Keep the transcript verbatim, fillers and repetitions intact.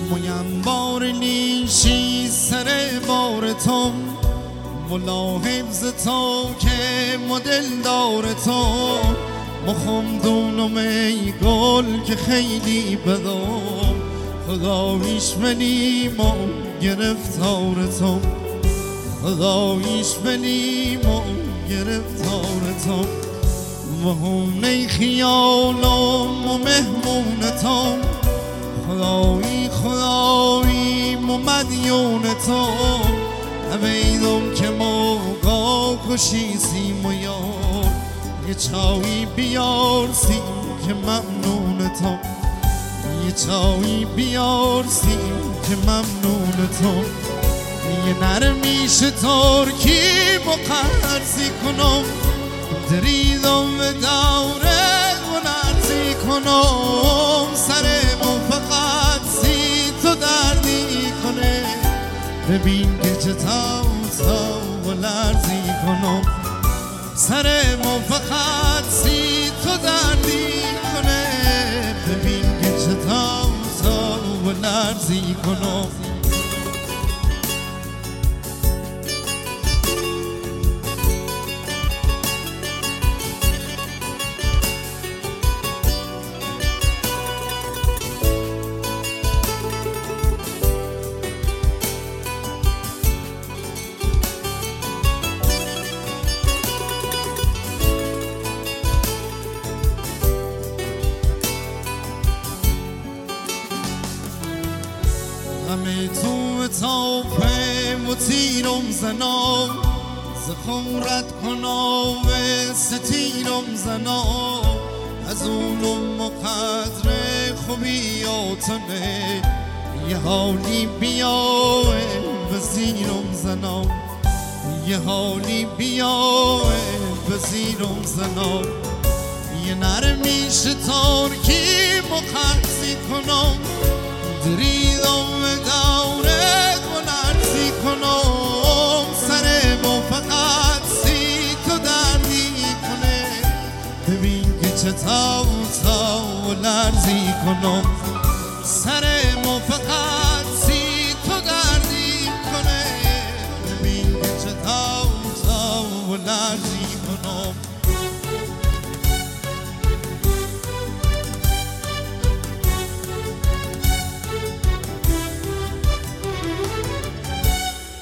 مویم بار نیشی سر بار تو، ملا حفظ تو که مدل دار تو، مخم دونم ای گل که خیلی بدم، خداییش منیم و گرفتار تو، خداییش منیم و گرفتار تو، و هم نی خیالم و مهمون تو، خدایی خدایی و مدیون تو، نمیدم که موقع کشی سیم و یار، یه چایی بیار سیم که ممنون تو، یه چایی بیار سیم که ممنون تو، یه نرمیش ترکی مقرزی کنم، دریدم به دوره و نرزی کنم، سرمو فقط سی تو دردی کنه، ببین که چه تاو تاو و لرزی کنم، سرمو فقط سی تو دردی کنه، ببین که چه تاو تاو و لرزی کنم. همه تو تاپم و تیرم زنام، زخم رد کنم و ستیرم زنام، از اونم و قدر خوبیاتنه، یه حالی بیاه به زیرم زنام، یه حالی بیاه به زیرم زنام، یه نرمیش ترکی مقرزی کنم، دریدم به دوره و نرزی کنم، سرمو فقط سی تو دردی کنه، ببین که چه تاو تاو لرزی کنم، سر